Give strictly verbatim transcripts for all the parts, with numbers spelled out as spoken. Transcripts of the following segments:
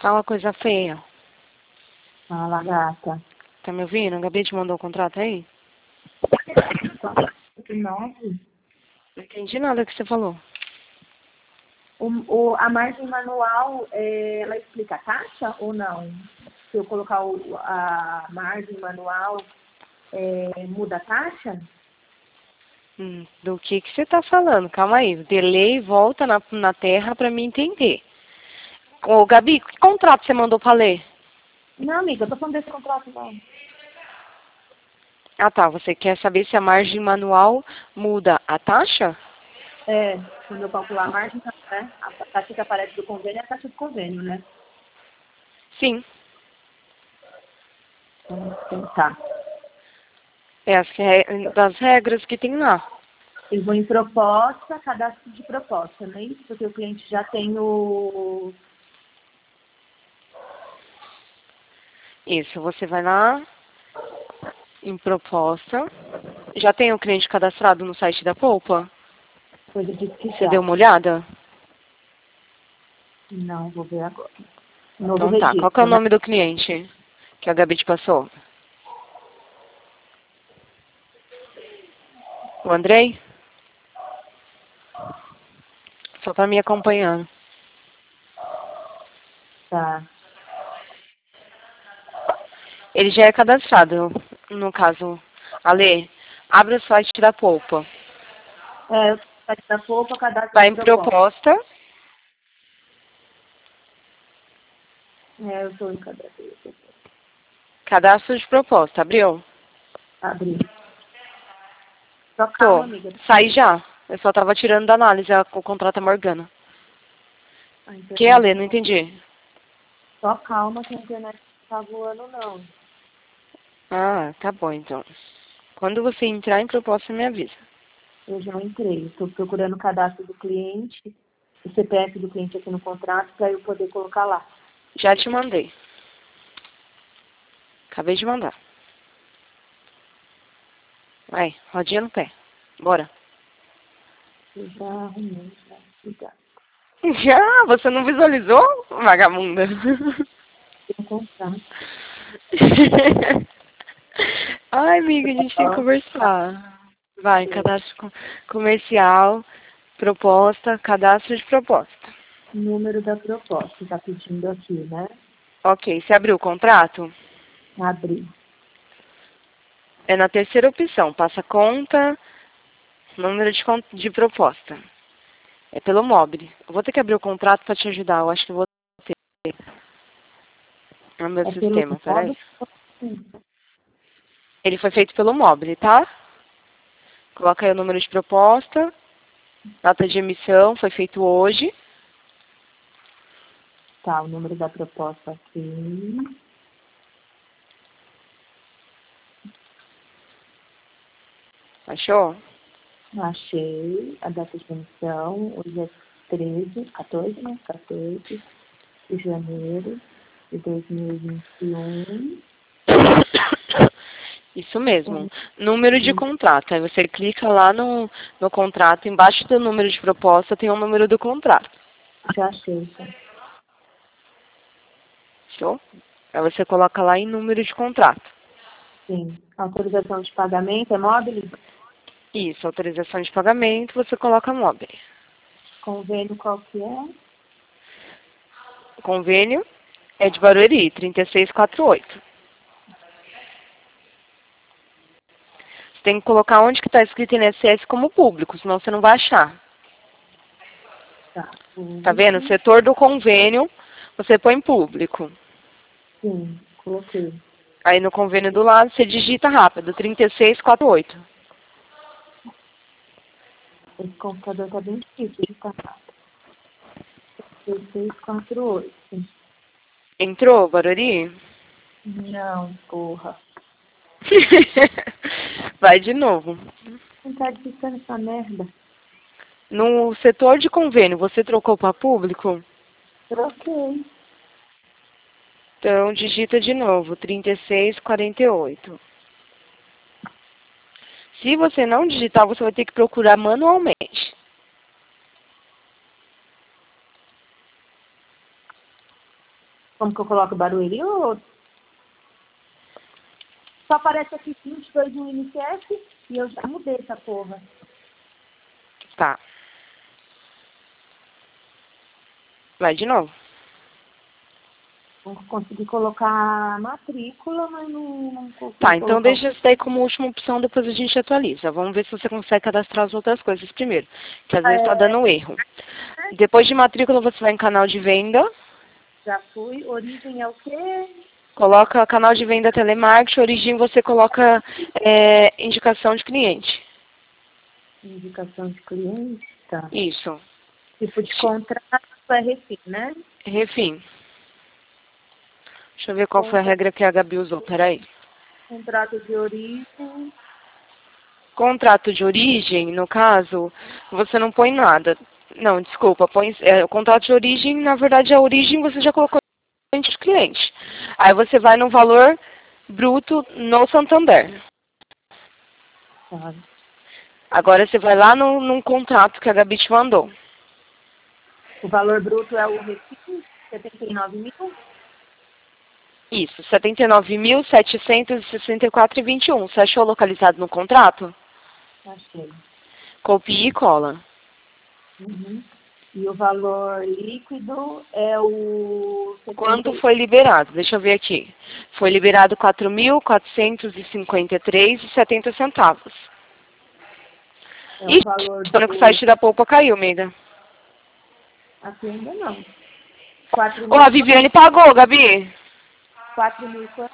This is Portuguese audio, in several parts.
Fala coisa feia. Fala, gata. Tá me ouvindo? A Gabi te mandou o contrato aí? Não. Não entendi nada que você falou. O, o, a margem manual, é, ela explica a taxa ou não? Se eu colocar o, a margem manual, é, muda a taxa? Hum, do que que você tá falando? Calma aí. Delay volta na, na terra pra me entender. Ô, Gabi, que contrato você mandou pra ler? Não, amiga, eu tô falando desse contrato, não. Ah, tá. Você quer saber se a margem manual muda a taxa? É, quando eu calcular a margem, né? A taxa que aparece do convênio é a taxa do convênio, né? Sim. Então, tá. É as re- das regras que tem lá. Eu vou em proposta, cadastro de proposta, não é isso? Porque o cliente já tem o... Isso, você vai lá em proposta. Já tem o cliente cadastrado no site da Poupa? Coisa de que Você deu já. uma olhada? Não, vou ver agora. Novo Então tá. Qual que é o registro, né? nome do cliente que a Gabi te passou? O Andrei? Só tá me acompanhando. Tá. Ele já é cadastrado, no caso. Ale, abre o site da Poupa. É, eu site da Poupa, cadastro Vai de em proposta. proposta. É, eu estou em cadastro. Cadastro de proposta. Abriu? Abri. Só calma, Tô. amiga. Sai já. Eu só tava tirando da análise a- o contrato a Morgana. A Que, internet Ale? Não não... entendi. Só calma que a internet não tá voando, não. Ah, tá bom então. Quando você entrar em proposta, me avisa. Eu já entrei. Estou procurando o cadastro do cliente, o C P F do cliente aqui no contrato, para eu poder colocar lá. Já te mandei. Acabei de mandar. Vai, rodinha no pé. Bora. Eu já arrumei, já. Obrigada. Já? Você não visualizou, vagabunda? Tem um contrato. Ai, amiga, a gente tem que conversar. Vai, cadastro co- comercial, proposta, cadastro de proposta. Número da proposta, está pedindo aqui, né? Ok, você abriu o contrato? Abri. É na terceira opção, passa conta, número de, con- de proposta. É pelo Mobile. Eu vou ter que abrir o contrato para te ajudar, eu acho que eu vou ter no meu É pelo sistema, peraí. modo? Sim. Ele foi feito pelo Mobile, tá? Coloca aí o número de proposta, data de emissão, foi feito hoje. Tá, o número da proposta aqui. Achou? Achei a data de emissão. Hoje é treze, quatorze, né? quatorze de janeiro de dois mil e vinte e um. Isso mesmo. Número de contrato. Aí você clica lá no, no contrato, embaixo do número de proposta tem o número do contrato. Já achei, tá? Achou? Aí você coloca lá em número de contrato. Sim. Autorização de pagamento é móvel? Isso, autorização de pagamento, você coloca Mobile. Convênio qual que é? Convênio é de Barueri, trinta e seis quarenta e oito. Você tem que colocar onde que está escrito I N S S como público, senão você não vai achar. Tá. Tá vendo? Público. Setor do convênio, você põe público. Sim, coloquei. Aí no convênio do lado, você digita rápido, trinta e seis quarenta e oito. Esse computador tá bem difícil de tapar. seis quatro oito. Entrou, Barueri? Não, porra. Vai de novo. Não tá digitando essa merda. No setor de convênio, você trocou para público? Troquei. Então, digita de novo, trinta e seis quarenta e oito. Se você não digitar, você vai ter que procurar manualmente. Como que eu coloco Barueri ou... Só aparece aqui vinte e dois no I N S S e eu já mudei essa porra. Tá. Vai de novo. Não consegui colocar a matrícula, mas não, não consegui Tá, então colocar... deixa isso daí como última opção, depois a gente atualiza. Vamos ver se você consegue cadastrar as outras coisas primeiro, que às vezes está É, dando erro. Depois de matrícula, você vai em canal de venda, já fui. Origem é o quê? coloca canal de venda telemarketing, origem você coloca é, indicação de cliente. Indicação de cliente, tá. Isso. Tipo de contrato é refim, né? Refim. Deixa eu ver qual foi a regra que a Gabi usou, peraí. Contrato de origem. Contrato de origem, no caso, você não põe nada. Não, desculpa, põe, é, o contrato de origem, na verdade, a origem você já colocou de cliente. Aí você vai no valor bruto no Santander. Tá. Agora você vai lá no, num contrato que a Gabi te mandou. O valor bruto é o refim, setenta e nove mil. Isso, setenta e nove mil, setecentos e sessenta e quatro reais e vinte e um. Você achou localizado no contrato? Achei. Copie e cola. Uhum. E o valor líquido é o... Quanto foi liberado? Deixa eu ver aqui. Foi liberado quatro mil quatrocentos e cinquenta e três reais e setenta centavos. É o Ixi, valor espero que o do... site da Poupa caiu, amiga. Aqui ainda não. quatro Ô, mil a e quanto? Viviane pagou, Gabi. quatro mil e quanto?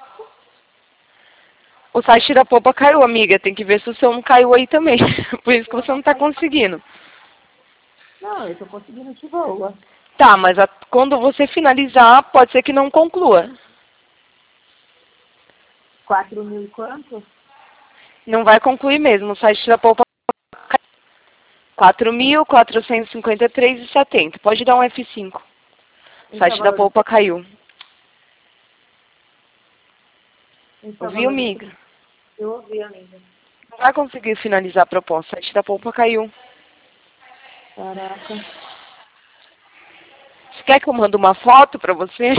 O site da Poupa caiu, amiga. Tem que ver se o seu não caiu aí também. Por isso que Eu você não não está sei. conseguindo. Não, eu tô conseguindo de boa. Tá, mas a- quando você finalizar, pode ser que não conclua. quatro mil e quanto? Não vai concluir mesmo. O site da Poupa caiu. quatro mil quatrocentos e cinquenta e três reais e setenta. Pode dar um F cinco. O Esse é o site da valor do... Poupa caiu. Esse é o Ouviu, valor do... amiga? Eu ouvi, amiga. Não vai conseguir finalizar a proposta. O site da Poupa caiu. Caraca. Você quer que eu mande uma foto pra você?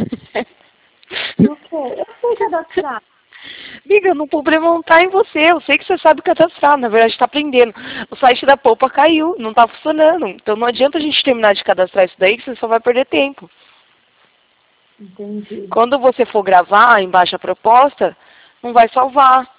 Do quê? Eu sei cadastrar. Amiga, o problema não tá em você. Eu sei que você sabe cadastrar. Na verdade, está aprendendo. O site da Poupa caiu. Não está funcionando. Então não adianta a gente terminar de cadastrar isso daí, que você só vai perder tempo. Entendi. Quando você for gravar embaixo a proposta, não vai salvar.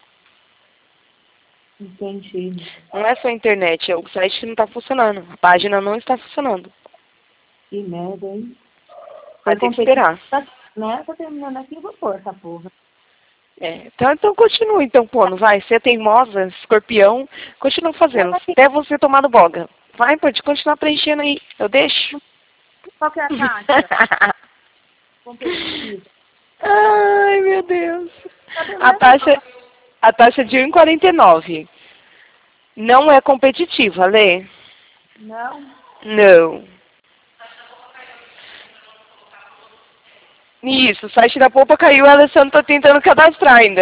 Entendi. Não é só a internet, é o site que não está funcionando. A página não está funcionando. Que merda, hein? Vai ter que esperar. Né? Tô terminando aqui e vou pôr essa porra. É, então, então continua, então, pô, não vai? Você é teimosa, escorpião, continua fazendo, até você tomar no boga. Vai, pode continuar preenchendo aí, eu deixo. Qual que é a taxa? Competitiva. Ai, meu Deus. Tá A beleza? taxa, a taxa de um vírgula quarenta e nove. Não é competitiva, Lê? Não. Não. Isso, o site da Poupa caiu, a Alessandra tá tentando cadastrar ainda.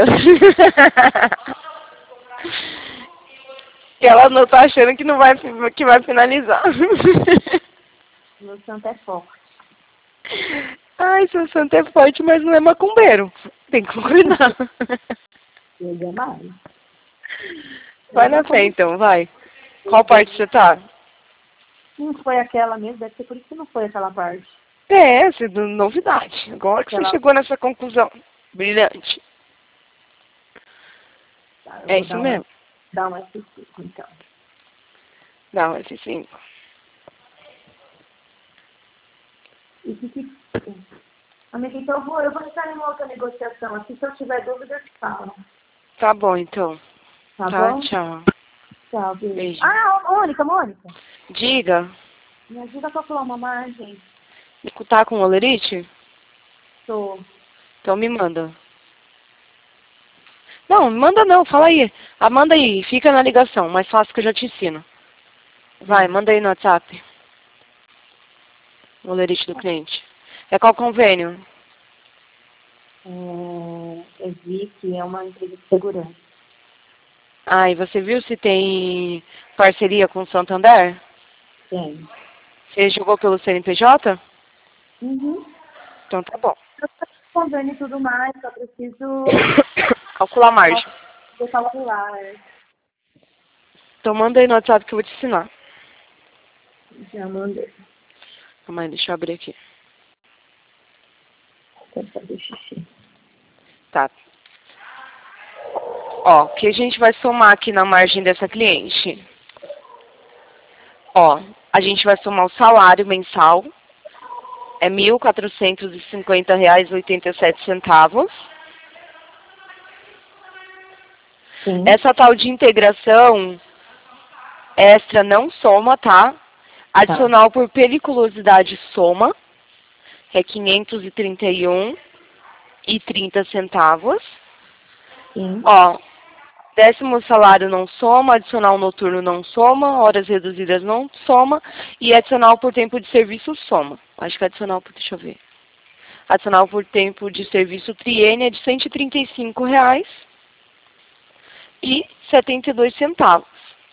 E ela não tá achando que não vai, que vai finalizar. Meu santo é forte. Ai, seu santo é forte, mas não é macumbeiro. Tem que concordar. Ele é mais. Vai na fé então, vai. Qual parte você tá? Não foi aquela mesmo, deve ser por isso que não foi aquela parte. É, essa é novidade. Agora que Aquela... você chegou nessa conclusão. Brilhante. Tá, eu É vou isso dar mesmo. uma, dar uma F cinco, então. Não, F cinco. E que que... Amiga, então eu vou, eu vou entrar em uma outra negociação aqui. Se eu tiver dúvida, eu te falo. Tá bom, então. Tá, Tá, bom? tchau. Tchau, beijo. Beijo. Ah, Mônica, Mônica. Diga. Me ajuda a calcular uma margem. Tá com olerite? Tô. Então me manda. Não, me manda não, fala aí. Ah, manda aí, fica na ligação, mais fácil que eu já te ensino. Vai, manda aí no WhatsApp. O olerite do cliente. É qual convênio? É, eu vi que é uma empresa de segurança. Ah, e você viu se tem parceria com o Santander? Tem. Você jogou pelo C N P J? Uhum. Então tá bom. Eu tô respondendo e tudo mais, só preciso Calcular a margem. cal- calcular. é. Então manda aí no WhatsApp que eu vou te ensinar. Já mandei. Calma aí, deixa eu abrir aqui. Quero fazer xixi. Tá. Ó, o que a gente vai somar aqui na margem dessa cliente? Ó, a gente vai somar o salário mensal. É mil quatrocentos e cinquenta reais e oitenta e sete centavos. Sim. Essa tal de integração extra não soma, tá? Adicional por periculosidade soma. É quinhentos e trinta e um reais e trinta centavos. Sim. Ó, décimo salário não soma, adicional noturno não soma, horas reduzidas não soma e adicional por tempo de serviço soma. Acho que é adicional por, deixa eu ver. Adicional por tempo de serviço triênio é de cento e trinta e cinco reais e setenta e dois centavos.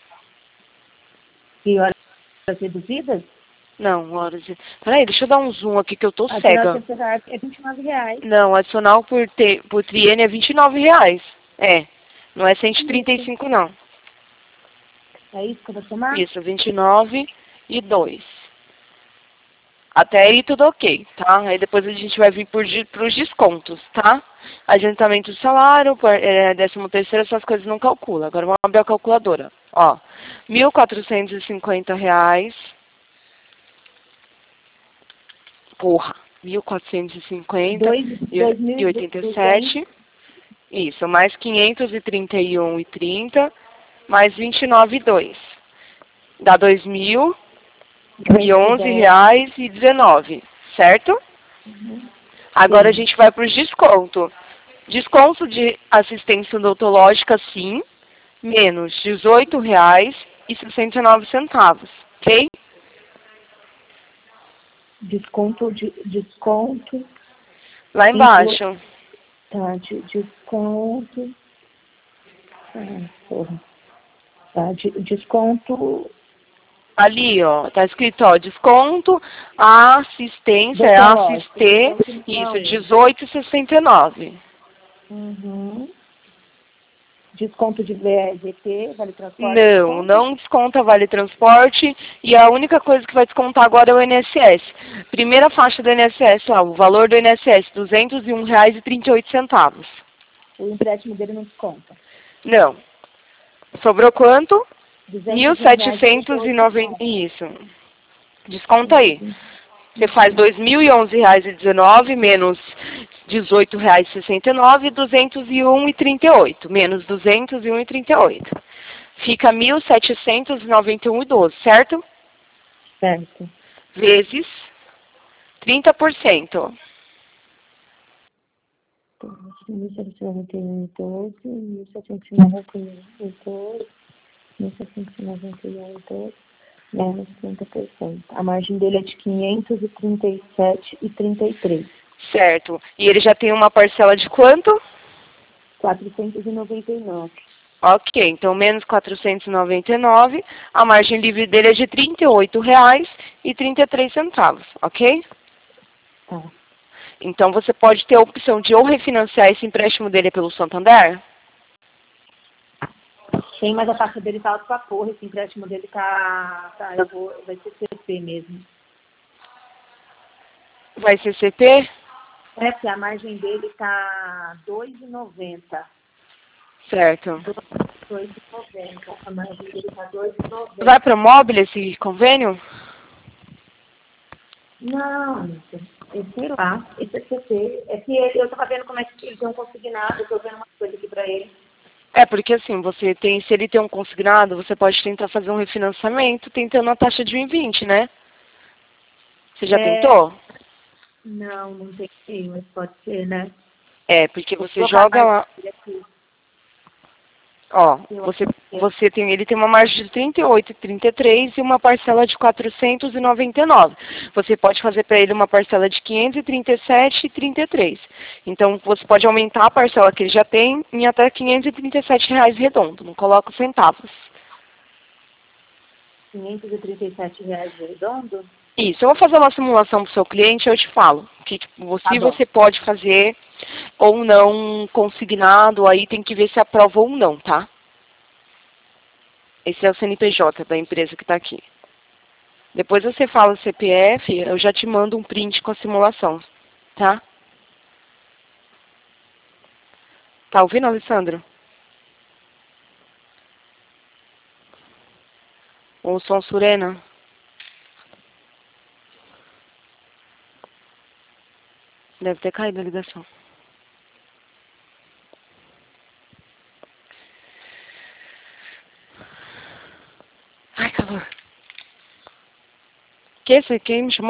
E horas reduzidas? Não, horas de... Peraí, deixa eu dar um zoom aqui que eu tô Adicional cega. temporário é vinte e nove reais. Não, adicional por, te... por triênio é vinte e nove reais. É, não é cento e trinta e cinco não. É isso que eu vou somar? Isso, vinte e nove e dois. Até aí tudo ok, tá? Aí depois a gente vai vir para os descontos, tá? Adiantamento do salário, por- é, décimo terceiro, essas coisas não calcula. Agora vamos abrir a calculadora. Ó, mil quatrocentos e cinquenta reais. Porra, mil quatrocentos e cinquenta Dois, dois mil e oitenta e sete. Isso, mais quinhentos e trinta e um e trinta, mais vinte e nove e dois. Dá dois mil e onze reais e dezenove, certo? Uhum. Agora a Sim. gente vai para os descontos. Desconto de assistência odontológica, sim, menos dezoito reais e sessenta e nove centavos, ok? Desconto, de, desconto, Lá inclu, embaixo. tá, de, desconto, ah, porra, tá, de, desconto, Ali, ó, tá escrito, ó, desconto, a assistência, é odontológico, assistir, desconto isso, não, dezoito e sessenta e nove. uhum. Desconto de V G T, vale transporte, Não, desconto, não desconta vale transporte e a única coisa que vai descontar agora é o I N S S. Primeira faixa do I N S S, ó, o valor do I N S S, duzentos e um reais e trinta e oito centavos. o empréstimo dele não desconta. Não. Sobrou quanto? mil duzentos e um reais e trinta e setecentos e oito noventa. centavos. Isso. Desconta aí. Você faz dois mil e onze reais e dezenove menos dezoito reais e sessenta e nove, duzentos e um reais e trinta e oito, menos duzentos e um reais e trinta e oito. Fica mil setecentos e noventa e um reais e doze, certo? Certo. Vezes trinta por cento. mil setecentos e noventa e um, doze, mil setecentos e noventa e um, doze, mil setecentos e noventa e um, doze, menos trinta por cento. A margem dele é de quinhentos e trinta e sete e trinta e três. Certo. E ele já tem uma parcela de quanto? quatrocentos e noventa e nove. Ok, então menos quatrocentos e noventa e nove, a margem livre dele é de trinta e oito reais e trinta e três centavos, ok? Tá. Então você pode ter a opção de ou refinanciar esse empréstimo dele pelo Santander. Sim, mas a taxa dele tá alta pra porra. Esse empréstimo dele tá. tá eu vou, vai ser C P mesmo. Vai ser C P? É, porque a margem dele tá dois reais e noventa. Certo. dois reais e noventa. A margem dele tá dois reais e noventa. Vai para o Mobile esse convênio? Não, eu sei lá. Esse é C P. É que ele, eu tava vendo como é que ele tem um consignado. Eu tô vendo uma coisa aqui pra ele. É, porque assim, você tem, se ele tem um consignado, você pode tentar fazer um refinanciamento tentando a taxa de um vírgula vinte, né? Você já É, tentou? não, não tem, mas pode ser, né? É, porque Vou você colocar joga mais lá, aqui. ó, Eu você, acho que é. você tem, ele tem uma margem de trinta e oito e trinta e três e uma parcela de quatrocentos e noventa e nove. Você pode fazer para ele uma parcela de quinhentos e trinta e sete e trinta e três. Então você pode aumentar a parcela que ele já tem em até quinhentos e trinta e sete reais redondo, não coloca os centavos. quinhentos e trinta e sete reais redondo? Isso, eu vou fazer uma simulação para o seu cliente e eu te falo que tipo, Tá se bom. você pode fazer ou não consignado, aí tem que ver se aprova ou não, tá? Esse é o C N P J da empresa que está aqui. Depois você fala o C P F, eu já te mando um print com a simulação, tá? Tá ouvindo, Alessandro? O som Surena? Deve ter caído a ligação. Ai, calor. Que esse? Quem me chamou?